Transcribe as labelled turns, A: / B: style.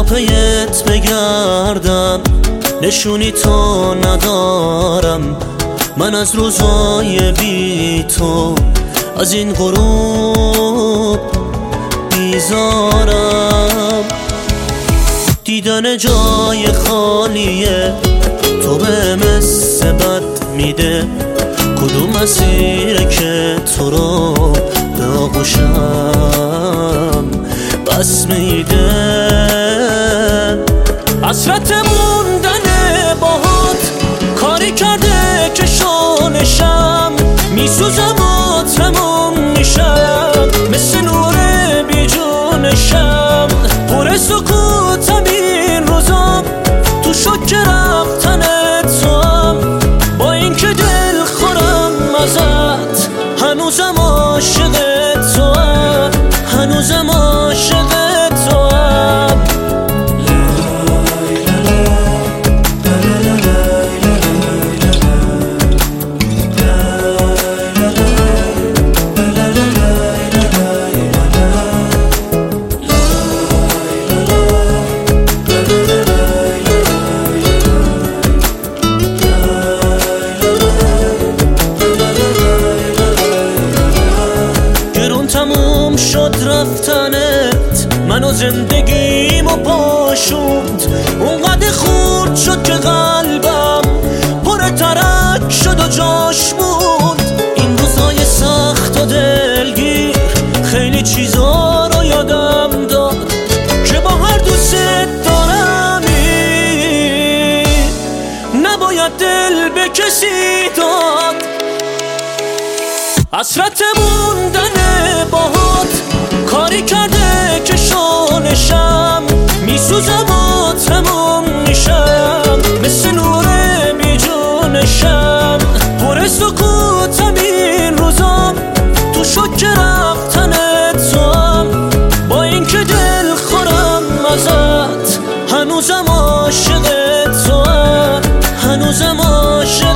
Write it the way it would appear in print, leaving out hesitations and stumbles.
A: پیت بگردم، نشونی تو ندارم. من از روزای بی تو از این غروب بیزارم. دیدن جای خالیه تو به مثل بد میده. کدوم مسیره که تو رو به آغوشم بس میده. حسرت موندن باهات کاری کرده که شانشم میسوزم و تموم میشم. مثل نور بی جونشم پر سکوتم این روزام. تو شک رفتن توام با این که دل خورم ازت. هنوزم عاشق توام، هنوزم عاشق توام. تموم شد رفتنت، منو زندگیمو پاشوند. اونقدر خورد شد که قلبم پر ترک شد و جاش موند. این روزای سخت و دلگیر خیلی چیزا رو یادم داد که با هر دوست دارمی نباید دل به کسی داد. حسرت موندن باهات کاری کرده که شانشم میسوزم و تموم میشم. مثل نور بی جونشم پر سکوتم این روزام. تو شک رفتن توام با این که دل خورم ازت. هنوزم عاشق توام، هنوزم عاشق